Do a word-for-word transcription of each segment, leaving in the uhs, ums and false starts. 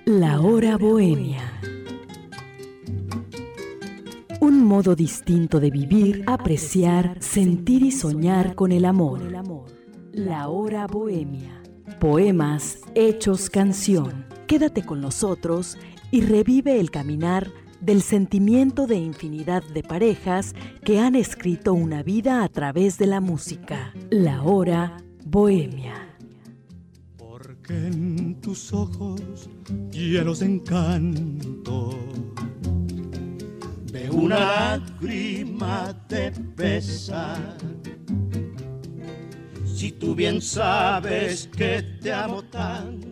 La hora bohemia. Un modo distinto de vivir, apreciar, sentir y soñar con el amor. La hora bohemia. Poemas hechos canción. Quédate con nosotros y revive el caminar del sentimiento de infinidad de parejas que han escrito una vida a través de la música. La hora bohemia. Porque en tus ojos llenos de encanto de una lágrima te pesa. Si tú bien sabes que te amo tanto.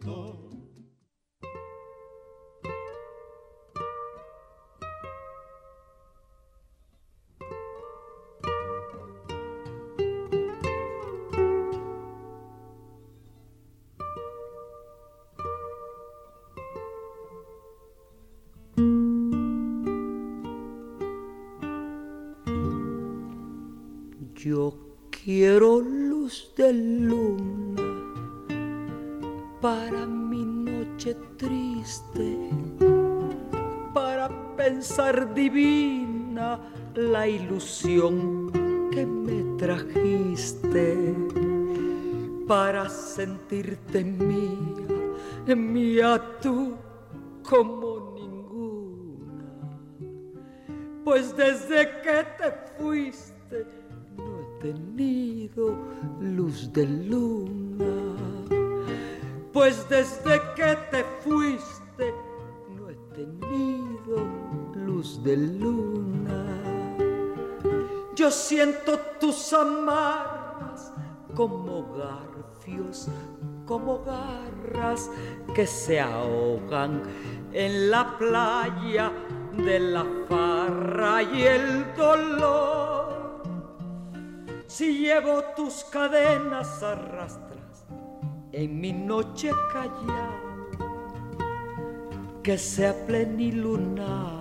Yo quiero luz de luna para mi noche triste, para pensar divina la ilusión que me trajiste, para sentirte mía, mía tú como ninguna. Pues desde que te fuiste no he tenido luz de luna. Pues desde que te fuiste no he tenido luz de luna. Yo siento tus amarras como garfios, como garras que se ahogan en la playa de la farra y el dolor. Si llevo tus cadenas a rastras en mi noche callada, que sea plenilunada,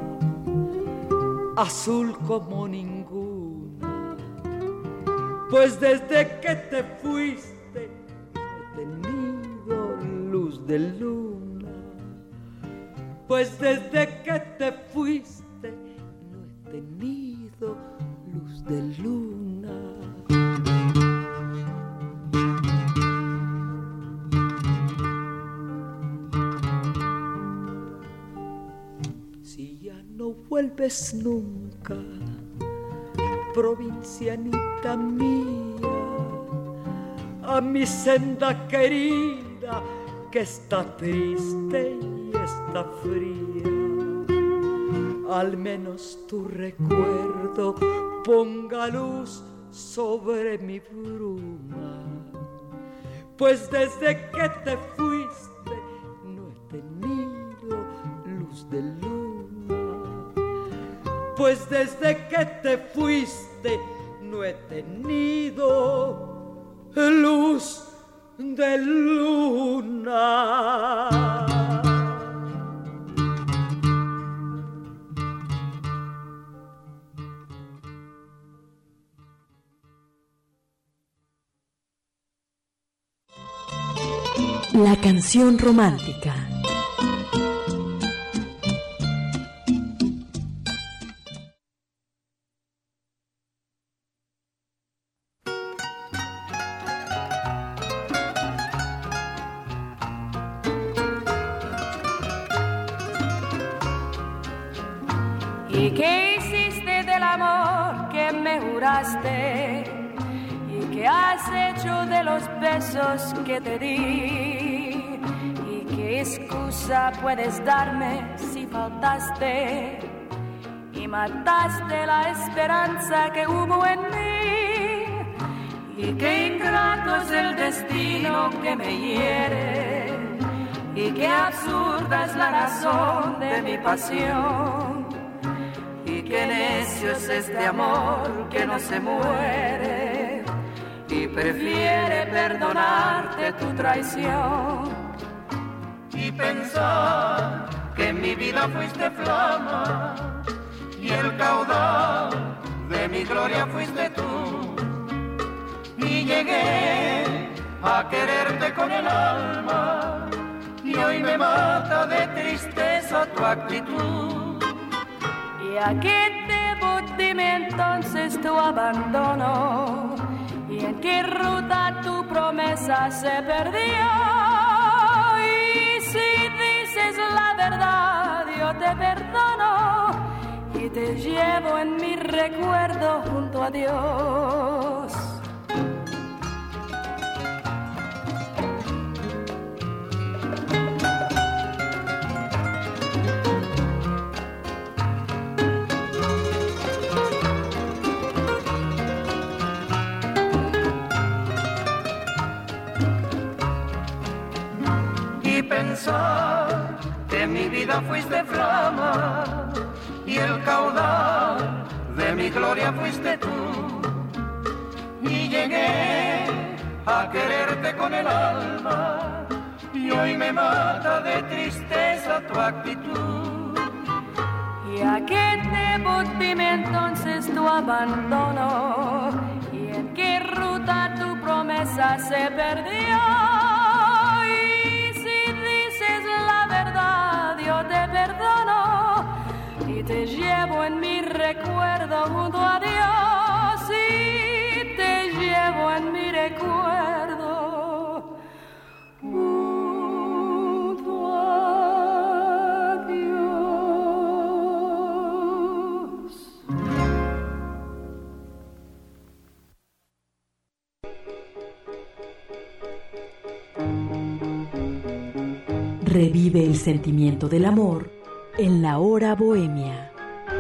azul como ninguna. Pues desde que te fuiste no he tenido luz de luna. Pues desde que te fuiste no he tenido luz de luna. Si ya no vuelves nunca, provincianita mía, a mi senda querida que está triste y está fría, al menos tu recuerdo ponga luz sobre mi bruma. Pues desde que te fuiste no he tenido luz de luna. Pues desde que te fuiste no he tenido luz de luna. La canción romántica. ¿Y qué hiciste del amor que me juraste? ¿Y qué has hecho de los besos que te di? ¿Y qué excusa puedes darme si faltaste y mataste la esperanza que hubo en mí? ¿Y qué ingrato es el destino que me hiere? ¿Y qué absurda es la razón de mi pasión? Y qué necio es este amor que no se muere y prefiere perdonarte tu traición. Y pensar que en mi vida fuiste flama y el caudal de mi gloria fuiste tú. Y llegué a quererte con el alma y hoy me mata de tristeza tu actitud. ¿Y a qué debo, dime entonces, tu abandono? ¿Y en qué ruta tu promesa se perdió? Y si dices la verdad, yo te perdono y te llevo en mi recuerdo junto a Dios. Pensar que mi vida fuiste flama y el caudal de mi gloria fuiste tú, y llegué a quererte con el alma y hoy me mata de tristeza tu actitud. ¿Y a qué debo, dime entonces, tu abandono? ¿Y en qué ruta tu promesa se perdió? Yo te perdono y te llevo en mi recuerdo junto a Dios, y te llevo en mi recuerdo junto a Dios. Revive el sentimiento del amor en la hora bohemia.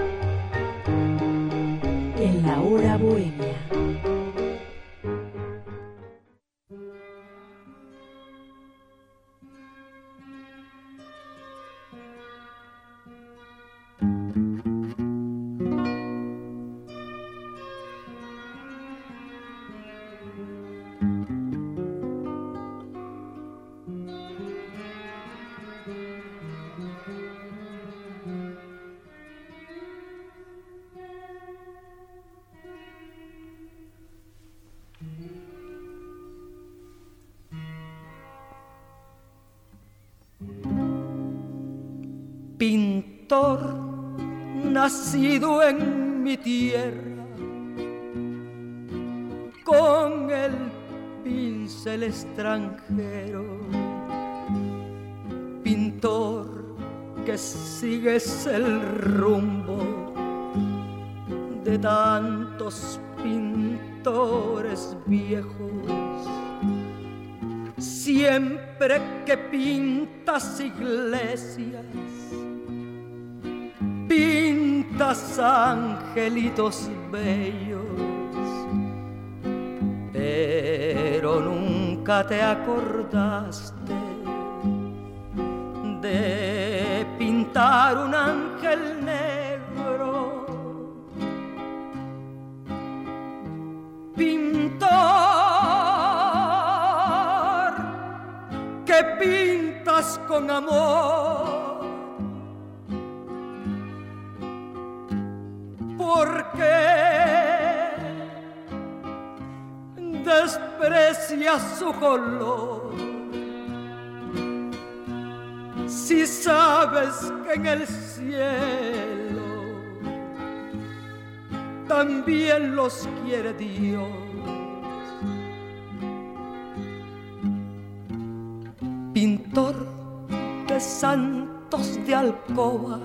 En la hora bohemia. Pintor nacido en mi tierra, con el pincel extranjero, pintor que sigues el rumbo de tantos pintores viejos. Siempre que pintas iglesias, pintas angelitos bellos, pero nunca te acordaste de pintar un ángel negro. Pintor que pintas con amor, porque desprecias su color. Si sabes que en el cielo también los quiere Dios. Pintor de santos de alcoba,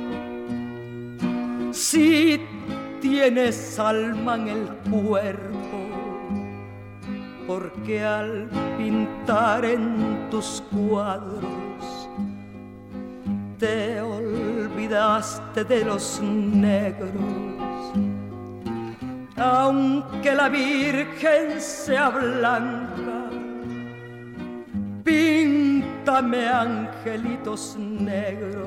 si tienes alma en el cuerpo, porque al pintar en tus cuadros te olvidaste de los negros. Aunque la Virgen sea blanca, píntame angelitos negros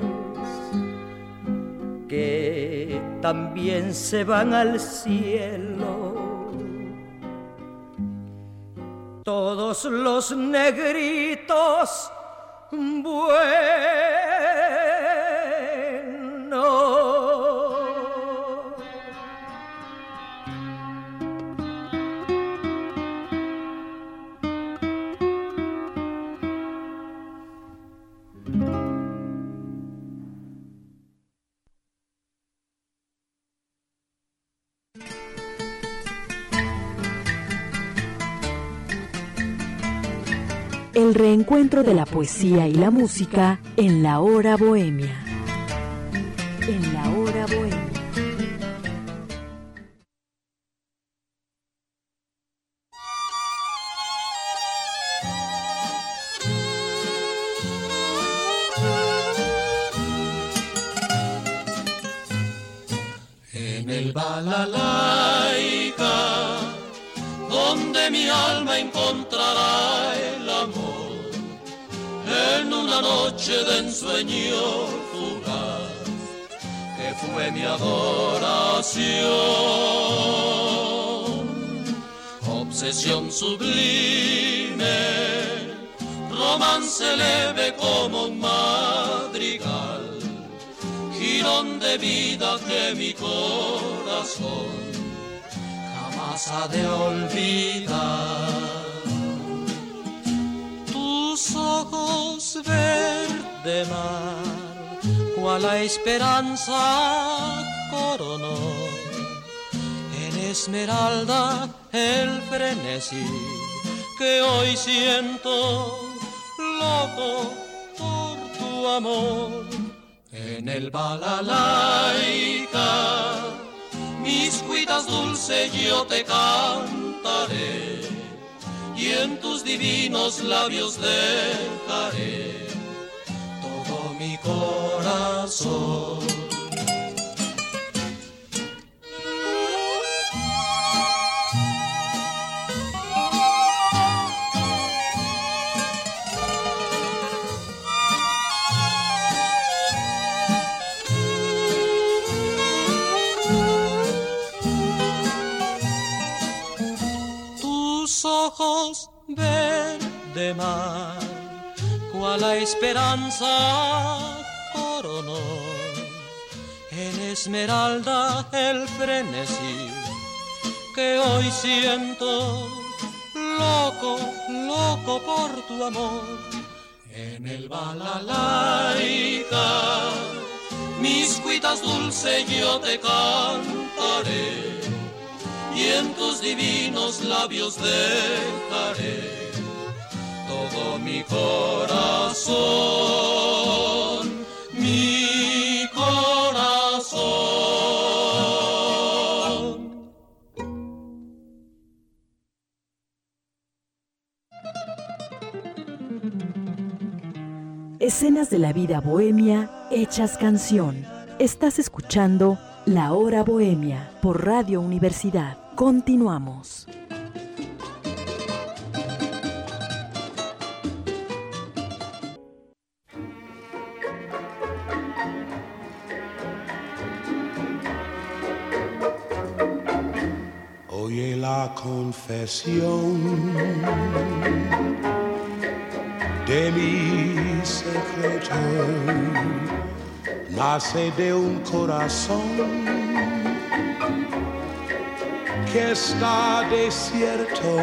que también se van al cielo. Todos los negritos buenos. el reencuentro de la poesía y la música en la hora bohemia. En la hora bohemia. En el Balalaika, donde mi alma encontrará el amor, en una noche de ensueño fugaz, que fue mi adoración, obsesión sublime, romance leve como un madrigal, girón de vida que mi corazón jamás ha de olvidar. Tus ojos verde mar, cual la esperanza coronó, en esmeralda el frenesí que hoy siento, loco por tu amor. En el Balalaika, mis cuitas dulces yo te cantaré, y en tus divinos labios dejaré todo mi corazón. Ojos verde mar, cual la esperanza coronó, en esmeralda el frenesí que hoy siento, loco, loco por tu amor. En el Balalaika, mis cuitas dulces yo te cantaré, y en tus divinos labios dejaré todo mi corazón, mi corazón. Escenas de la vida bohemia hechas canción. Estás escuchando La Hora Bohemia por Radio Universidad. Continuamos. Oye la confesión de mi secreto, nace de un corazón que está desierto.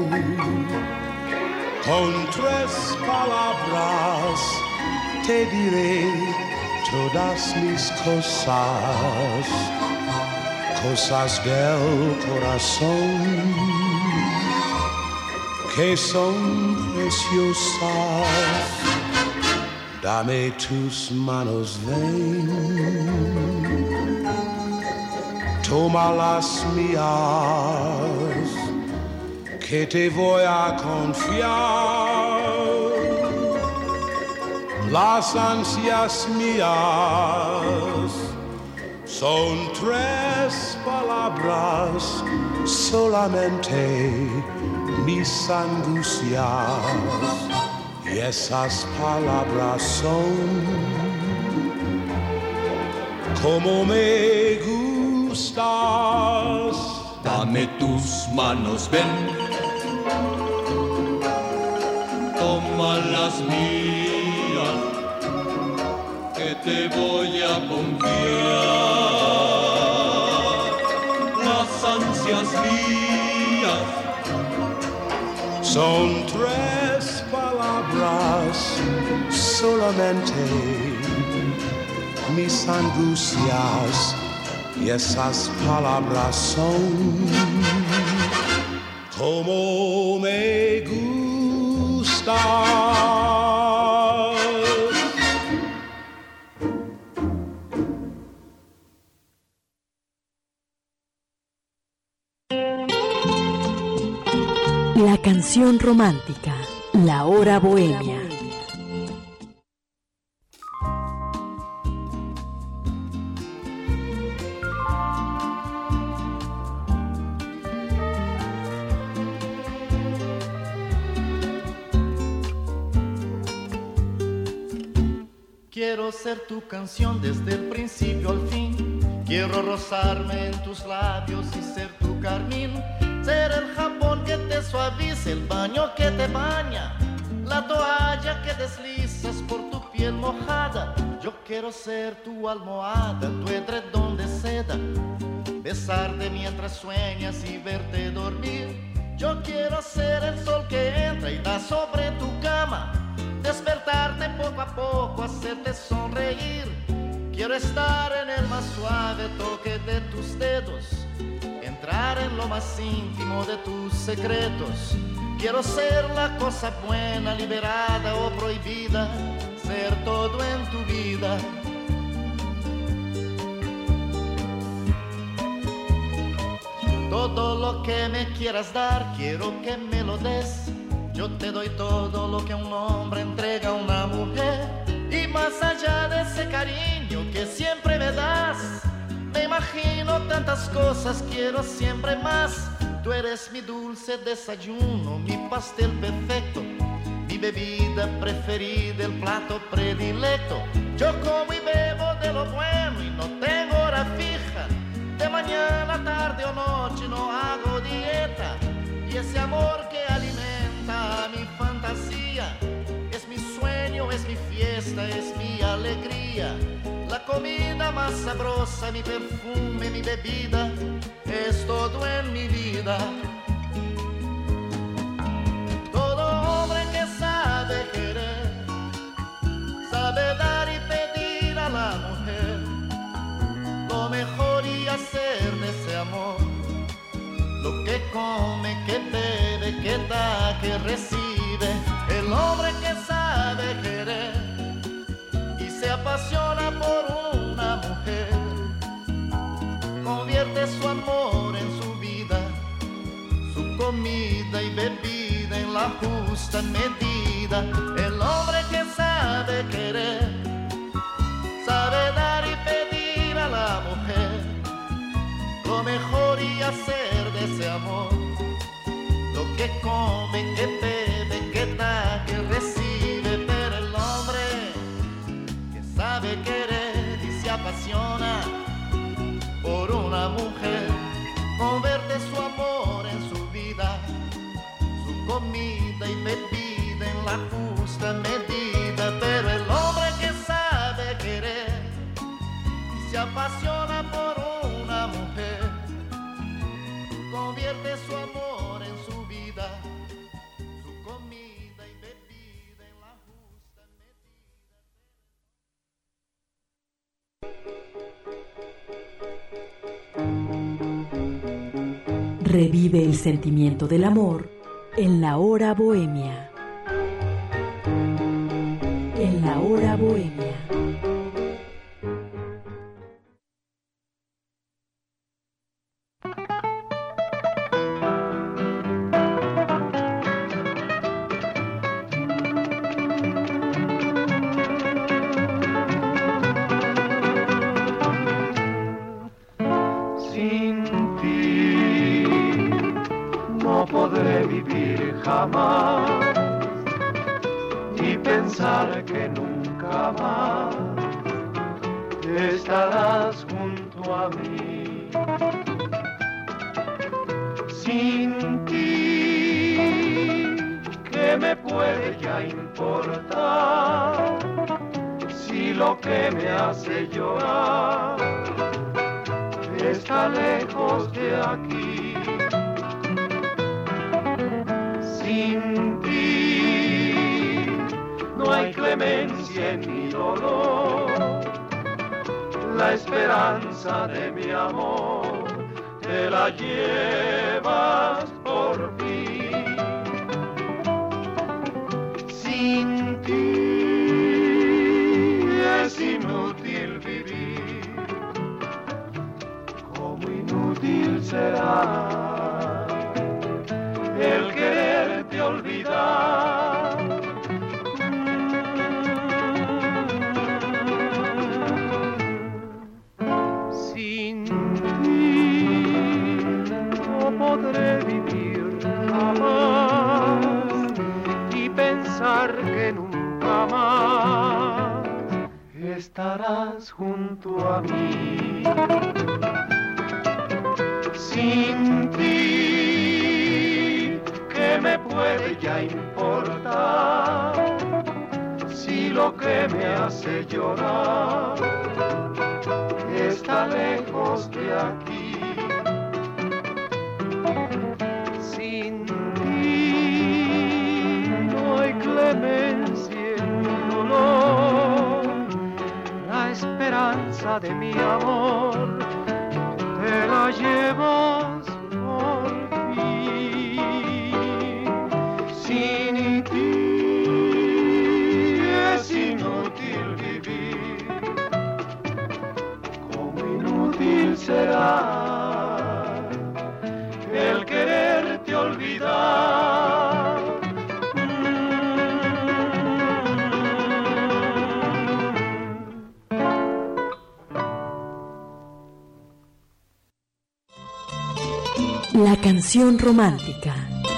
Con tres palabras te diré todas mis cosas, cosas del corazón que son preciosas. Dame tus manos, ven, toma las mías, que te voy a confiar. Las ansias mías son tres palabras solamente, mis angustias, y esas palabras son como me gustas. Dame tus manos, ven, toma las mías, que te voy a confiar. Las ansias mías son tres palabras solamente, mis angustias, y esas palabras son como me gustas. Canción romántica, La Hora Bohemia. Quiero ser tu canción desde el principio al fin. Quiero rozarme en tus labios y ser tu carmín. Ser el jabón que te suaviza, el baño que te baña, la toalla que deslizas por tu piel mojada. Yo quiero ser tu almohada, tu edredón de seda, besarte mientras sueñas y verte dormir. Yo quiero ser el sol que entra y da sobre tu cama, despertarte poco a poco, hacerte sonreír. Quiero estar en el más suave toque de tus dedos, entrar en lo más íntimo de tus secretos. Quiero ser la cosa buena, liberada o prohibida, ser todo en tu vida. Todo lo que me quieras dar, quiero que me lo des. Yo te doy todo lo que un hombre entrega a una mujer. Y más allá de ese cariño que siempre me das, me imagino tantas cosas, quiero siempre más. Tú eres mi dulce desayuno, mi pastel perfecto, mi bebida preferida, el plato predilecto. Yo como y bebo de lo bueno y no tengo hora fija. De mañana, tarde o noche no hago dieta. Y ese amor que alimenta mi fantasía es mi sueño, es mi fiesta, es mi alegría. La comida más sabrosa, mi perfume, mi bebida, es todo en mi vida. Todo hombre que sabe querer, sabe dar y pedir a la mujer lo mejor y hacer de ese amor lo que come, que bebe, que da, que recibe. El hombre que sabe querer y se apasiona por una mujer, convierte su amor en su vida, su comida y bebida en la justa medida. El hombre que sabe querer, sabe dar y pedir a la mujer lo mejor y hacer de ese amor lo que come, que bebe, que da, que recibe. Pero el hombre que sabe querer y se apasiona por una mujer, convierte su amor en su vida, su comida y bebida en la justa medida. Pero el hombre que sabe querer y se apasiona por una mujer, convierte su amor en su vida, su comida y bebida en la justa medida. Revive el sentimiento del amor en La Hora Bohemia. En La Hora Bohemia. Que nunca más estarás junto a mí. Sin ti, ¿qué me puede ya importar? Si lo que me hace llorar está lejos de aquí. Sin ti no hay clemencia en mi dolor, la esperanza de mi amor te la llevas por fin. Sin ti es inútil vivir, como inútil será el quererte estarás junto a mí. Sin ti, ¿qué me puede ya importar? Si lo que me hace llorar está lejos de aquí. Sin ti no hay clemencia en mi dolor. La esperanza de mi amor te la llevas por fin. Sin ti es inútil vivir, como inútil será el quererte olvidar. La canción romántica.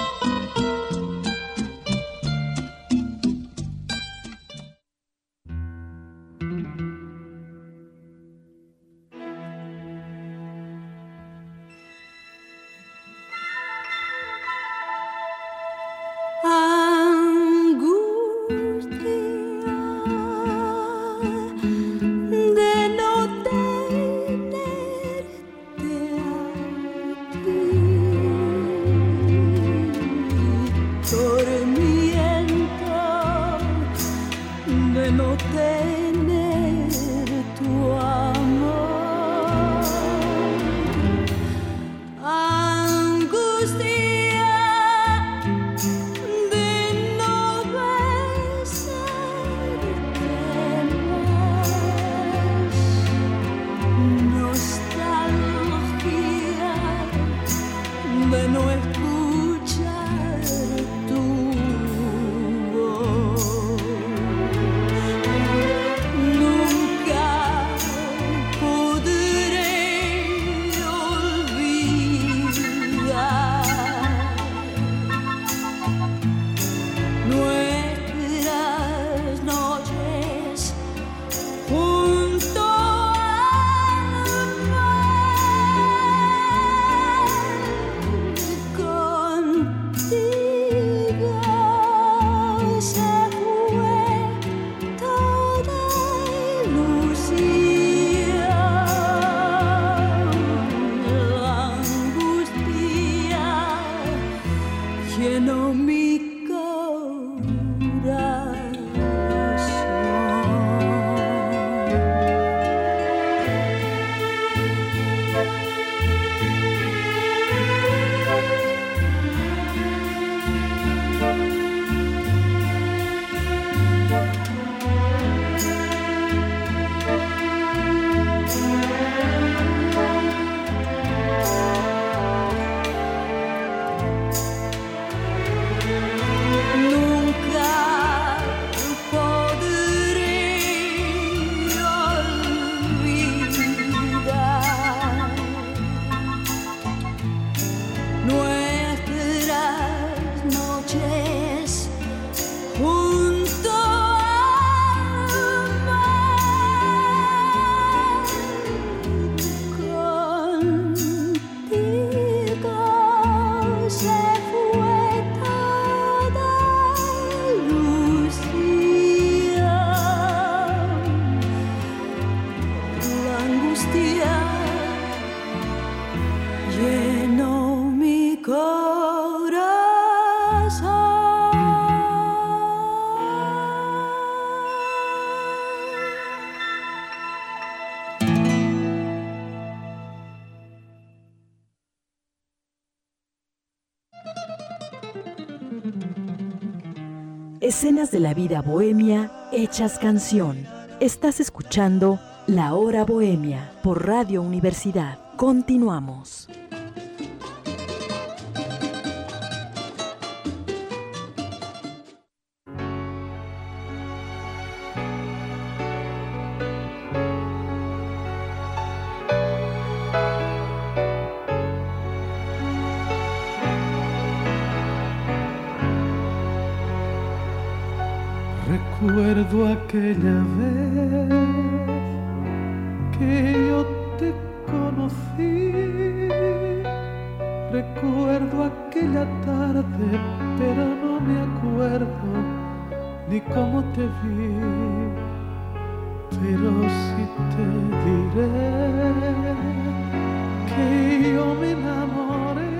Escenas de la vida bohemia hechas canción. Estás escuchando La Hora Bohemia por Radio Universidad. Continuamos. Recuerdo aquella vez que yo te conocí, recuerdo aquella tarde, pero no me acuerdo ni cómo te vi, pero sí te diré que yo me enamoré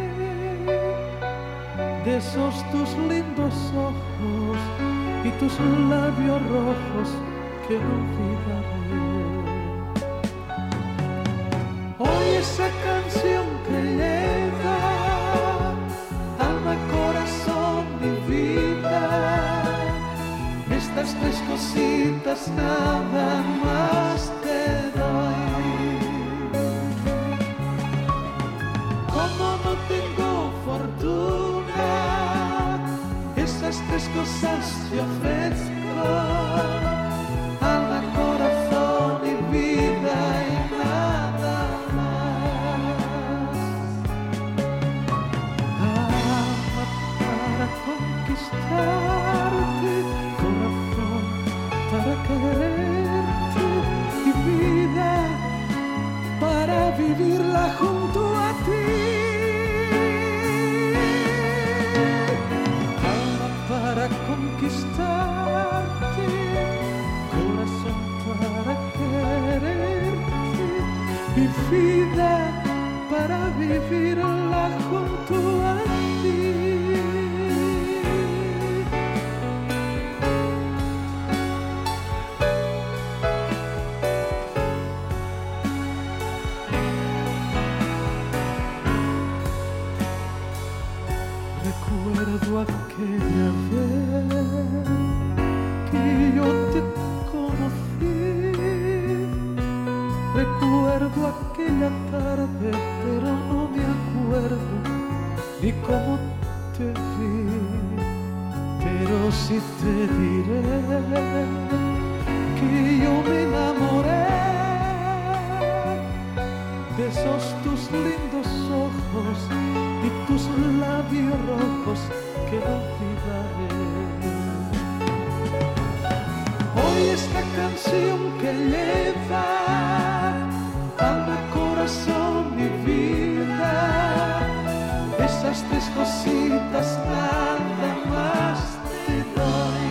de esos tus lindos ojos y tus labios rojos que no olvidaré. Hoy esa canción que lleva alma, corazón y vida, estas tres cositas nada más te doy. Como no tengo fortuna, esas tres cosas te ofrezco, alma, corazón y vida y nada más. Alma para conquistarte, corazón para quererte y vida para vivirla junto a ti. Para conquistarte, corazón para quererte y vida para vivirla junto a ti. Recuerdo aquella vez que yo te conocí, recuerdo aquella tarde, pero no me acuerdo ni cómo te vi, pero sí te diré que yo me enamoré de esos tus lindos ojos y tus labios rojos que no olvidaré. Hoy esta canción que lleva alma, corazón y vida, esas tres cositas nada más te doy.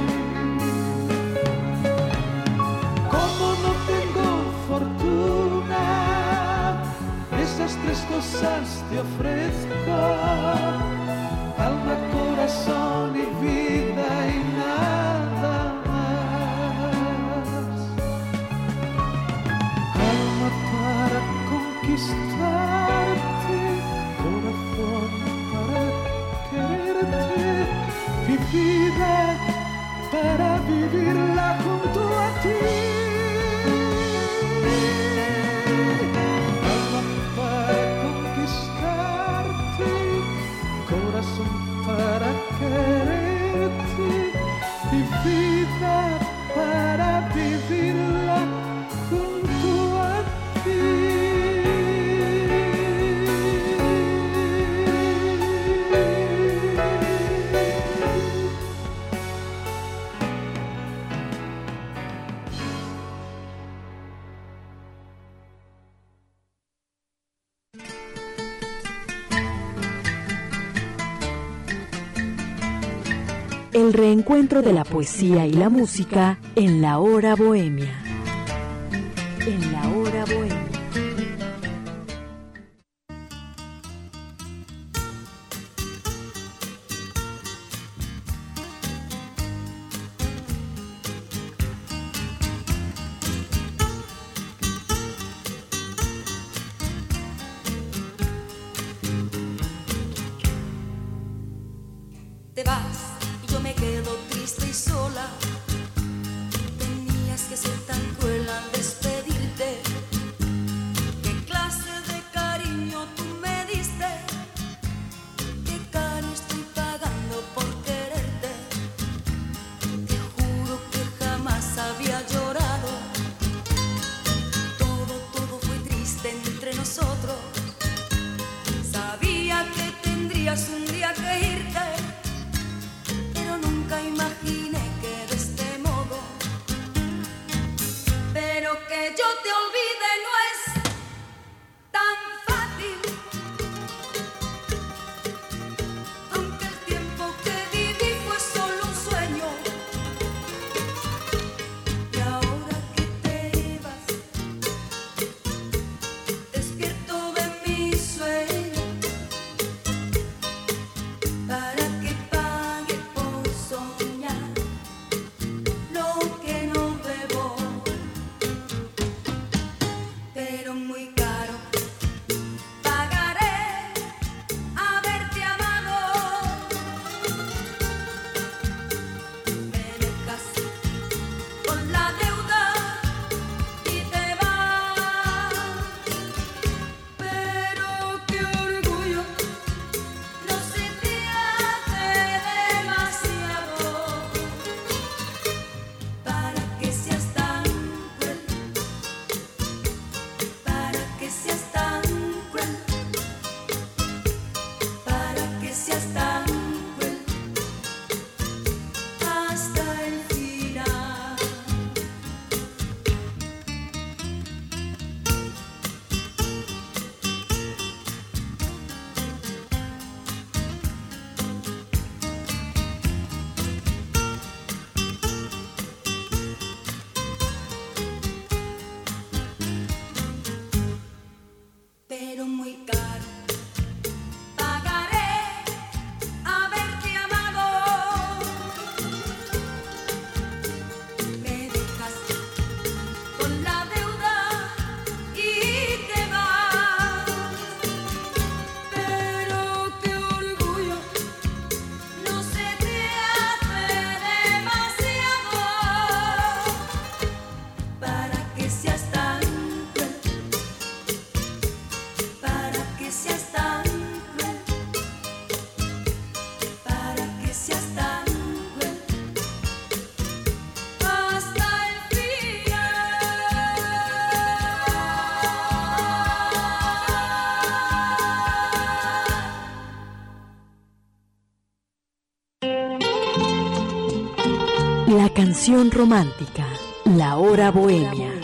Como no tengo fortuna, esas tres cosas te ofrezco, alma, corazón y vida y nada más. Alma para conquistarte, corazón para quererte y vida para vivirla junto a ti. Para quererte y vida para vivirla junto a ti. El reencuentro de la poesía y la música en la hora bohemia. En la hora bohemia. Te vas y yo me quedo triste y sola. Tenías que ser tan cruel al despedirte. ¿Qué clase de cariño tú me diste? ¿Qué caro estoy pagando por quererte? Te juro que jamás había llorado. Todo, todo fue triste entre nosotros. Sabía que tendrías un día que irte, pero nunca imaginé La canción romántica, la hora bohemia.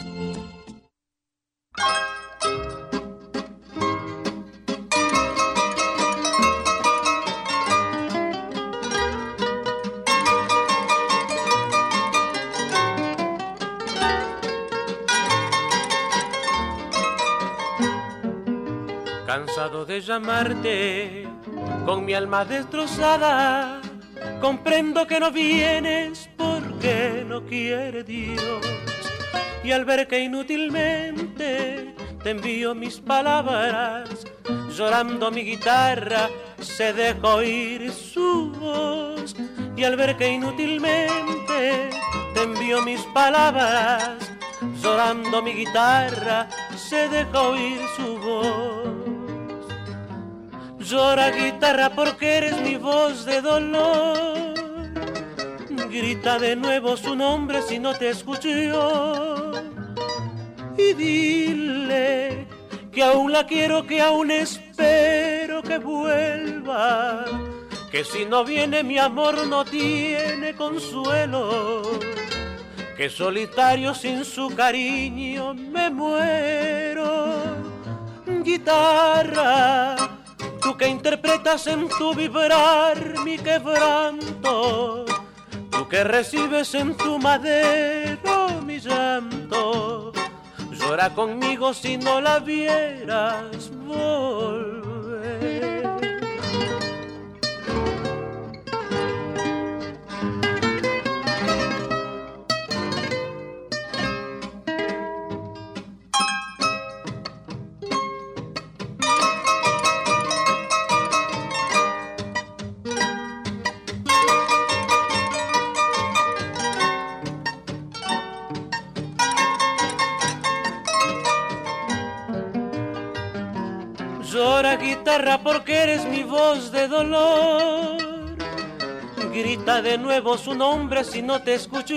Cansado de llamarte, con mi alma destrozada, comprendo que no vienes porque no quiere Dios. Y al ver que inútilmente te envío mis palabras, llorando mi guitarra se deja oír su voz. Y al ver que inútilmente te envío mis palabras, llorando mi guitarra se deja oír su voz. Llora guitarra porque eres mi voz de dolor. Grita de nuevo su nombre si no te escuchó. Y dile que aún la quiero, que aún espero que vuelva. Que si no viene mi amor no tiene consuelo. Que solitario sin su cariño me muero. Guitarra, tú que interpretas en tu vibrar mi quebranto, tú que recibes en tu madero mi llanto, llora conmigo si no la vieras volver. Llora guitarra porque eres mi voz de dolor. Grita de nuevo su nombre si no te escucho.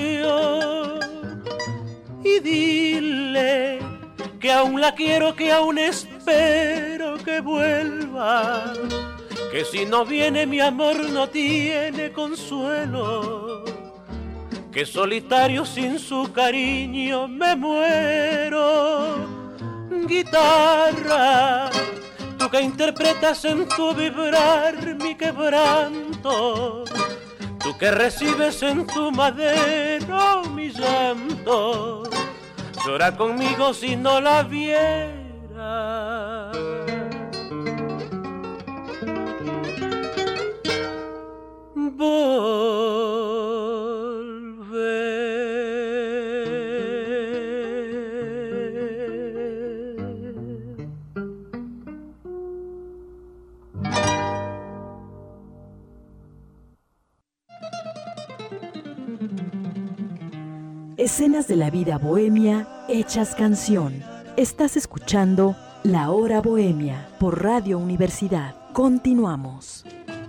Y dile que aún la quiero, que aún espero que vuelva. Que si no viene mi amor no tiene consuelo. Que solitario sin su cariño me muero. Guitarra, tú que interpretas en tu vibrar mi quebranto, tú que recibes en tu madero mi llanto, llora conmigo si no la viera. Volver. Escenas de la vida bohemia hechas canción. Estás escuchando La Hora Bohemia por Radio Universidad. Continuamos.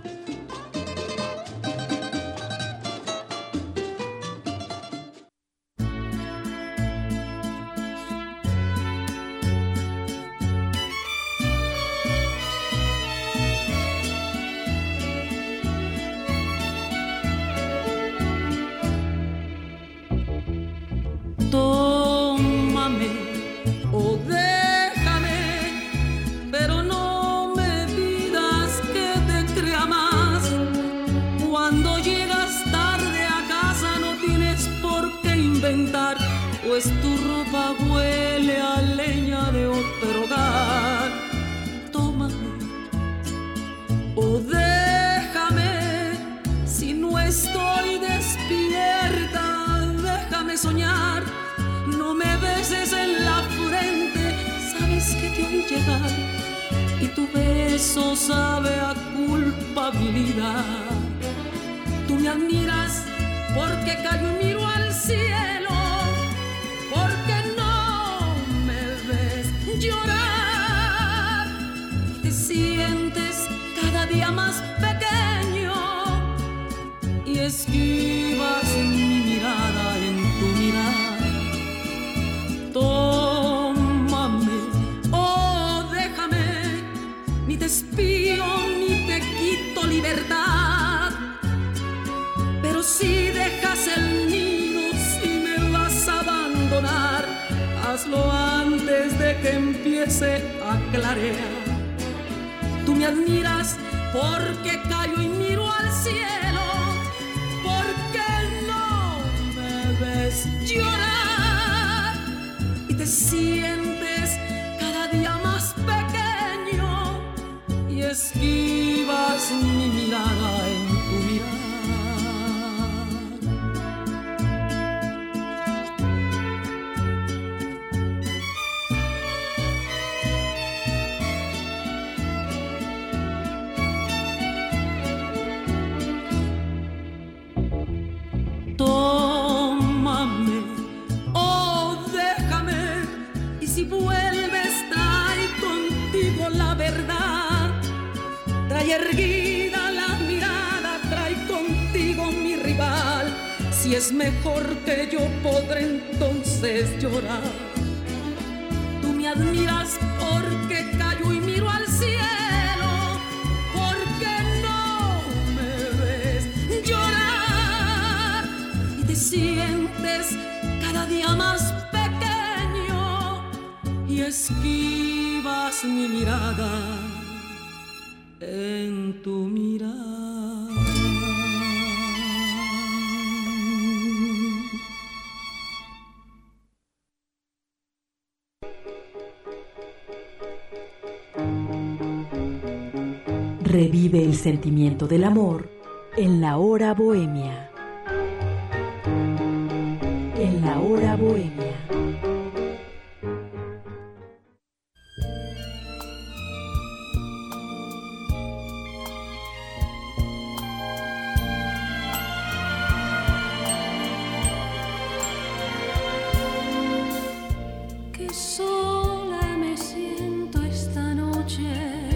Tómame o déjame, pero no me pidas que te crea más. Cuando llegas tarde a casa no tienes por qué inventar, pues tu ropa huele a leña de otro hogar. Tómame o déjame, si no estoy despierta, déjame soñar. No me beses en la frente, sabes que te oí llegar y tu beso sabe a culpabilidad. Tú me admiras porque callo y miro al cielo, porque no me ves llorar y te sientes cada día más pequeño y esquivas mi mirada en tu mirada. Tómame o déjame, ni te espío ni te quito libertad, pero si dejas el hazlo antes de que empiece a clarear. Tú me admiras porque callo y miro al cielo, porque no me ves llorar y te sientes cada día más pequeño y esquivas mi mirada en tu mirada. Tómame, oh déjame, y si vuelves trae contigo la verdad. Trae erguida la mirada, trae contigo mi rival. Si es mejor que yo podré entonces llorar. Tú me admiras porque callo y miro al cielo, porque no me ves llorar y te sientes cada día más pequeño y esquivas mi mirada en tu mirada. Revive el sentimiento del amor en la hora bohemia. En la hora bohemia. Que sola me siento esta noche,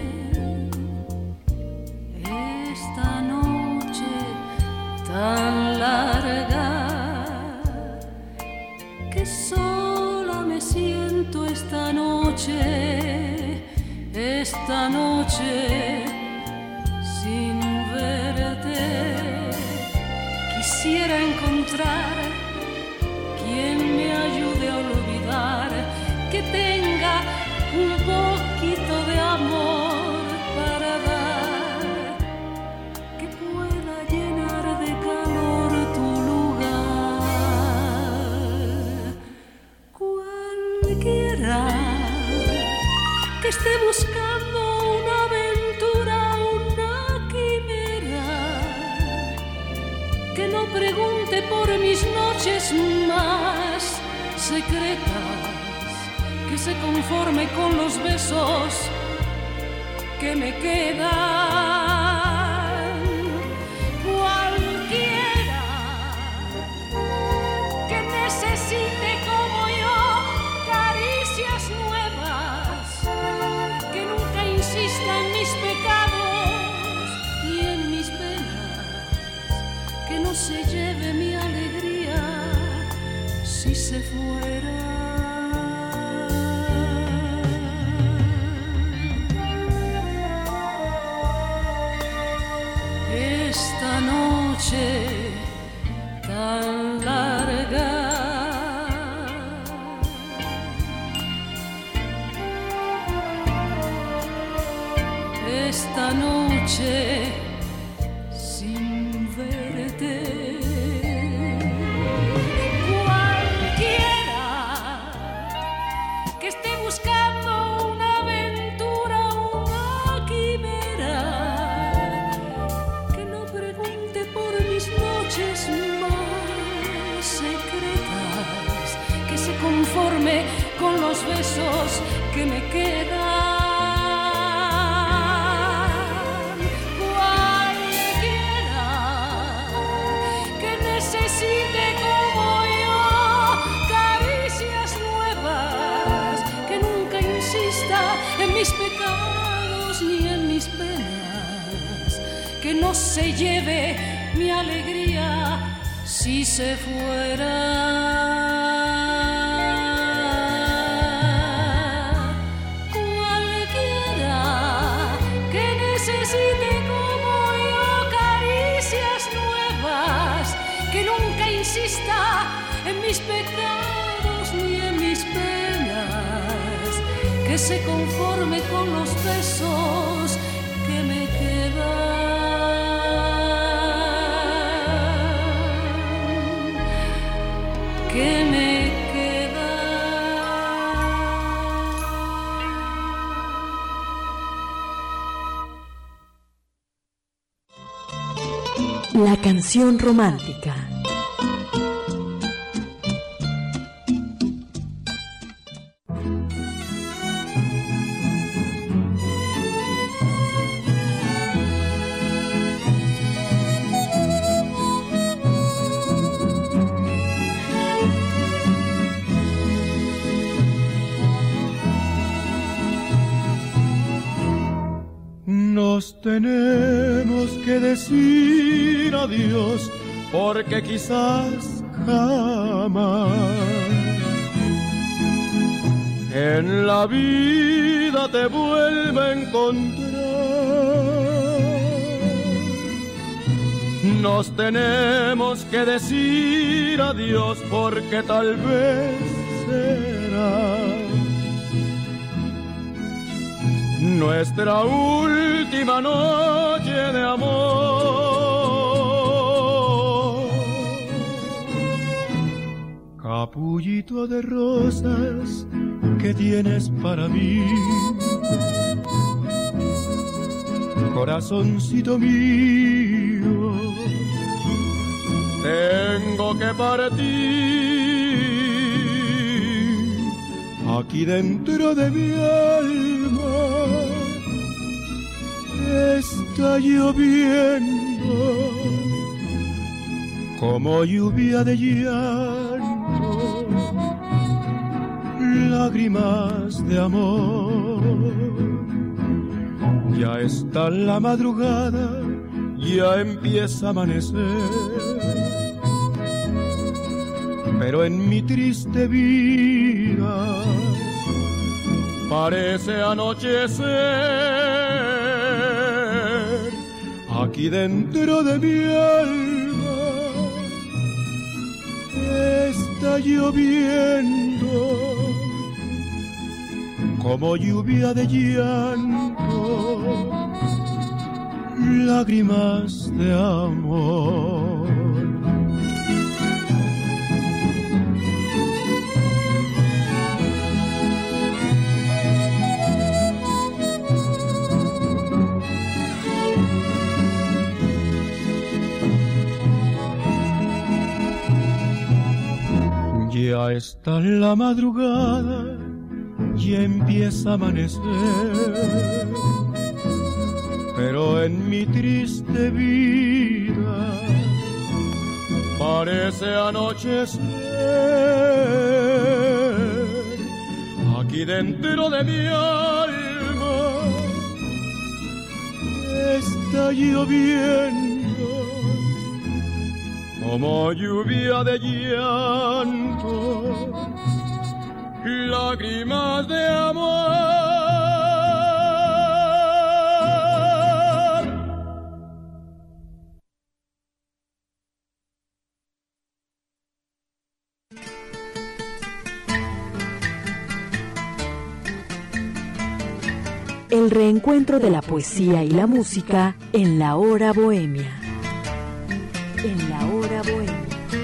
esta noche tan larga, que sola me siento esta noche, esta noche sin verte. Quisiera encontrar quien me ayude a olvidar, que tenga un poquito de amor para dar, que pueda llenar de calor tu lugar. Cualquiera que esté buscando una aventura, una quimera, que no pregunte por mis noches más secretas, que se conforme con los besos que me quedan. Cualquiera que necesite como yo caricias nuevas, que nunca insista en mis pecados y en mis penas, que no se lleve mi alegría si se fuera. Esta noche tan larga, esta noche sin verte. Cualquiera que esté buscando una aventura, una quimera, que no pregunte por mis noches más secretas, que se conforme con los besos que me quedan. Necesite como yo caricias nuevas, que nunca insista en mis pecados ni en mis penas, que no se lleve mi alegría si se fuera. Cualquiera que necesite como yo caricias nuevas, que nunca insista en mis pecados ni en mis penas, que se conforme con los besos que me quedan, que me quedan. La canción romántica. Nos tenemos que decir adiós, porque quizás jamás en la vida te vuelva a encontrar. Nos tenemos que decir adiós, porque tal vez será nuestra última noche de amor. Capullito de rosas que tienes para mí, corazoncito mío, tengo que partir aquí dentro de mi alma. Está lloviendo como lluvia de llanto, lágrimas de amor. Ya está la madrugada, ya empieza a amanecer, pero en mi triste vida parece anochecer. Aquí dentro de mi alma está lloviendo como lluvia de llanto, lágrimas de amor. Ya está la madrugada, ya empieza a amanecer, pero en mi triste vida parece anochecer. Aquí dentro de mi alma está lloviendo como lluvia de llanto, lágrimas de amor. El reencuentro de la poesía y la música en la hora bohemia. En la hora bohemia.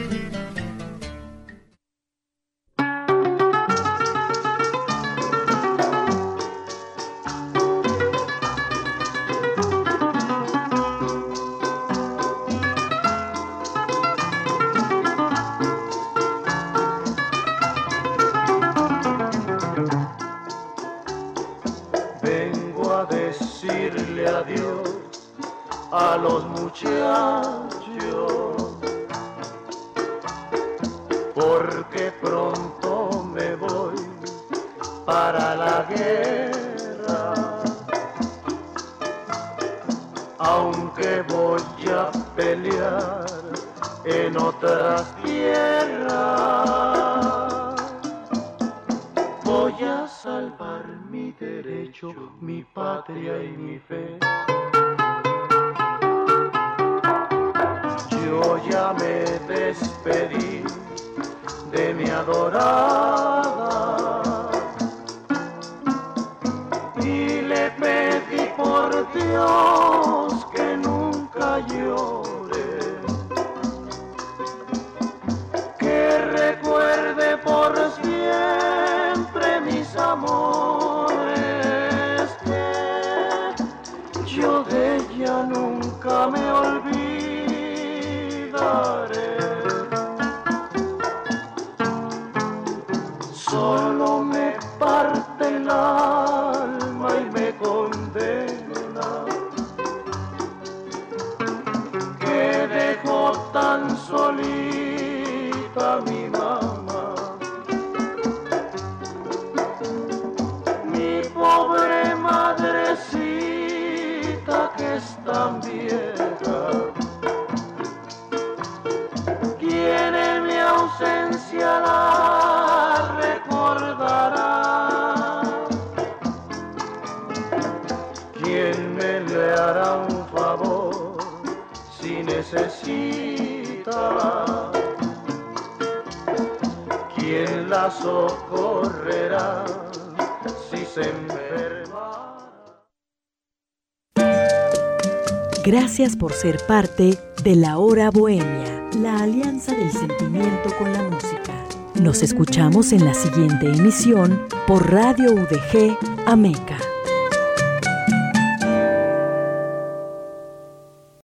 Vengo a decirle adiós a los muchachos, porque pronto me voy para la guerra, aunque voy a pelear en otras tierras, voy a salvar mi derecho, mi patria y mi fe. Yo ya me despedí de mi adorada, está mi mamá. Mi pobre madrecita que es tan vieja, quien en mi ausencia la recordará. ¿Quién me le hará un favor si necesita? ¿Quién la socorrerá si se enferma? Gracias por ser parte de La Hora Bohemia, la alianza del sentimiento con la música. Nos escuchamos en la siguiente emisión por Radio U D G Ameca.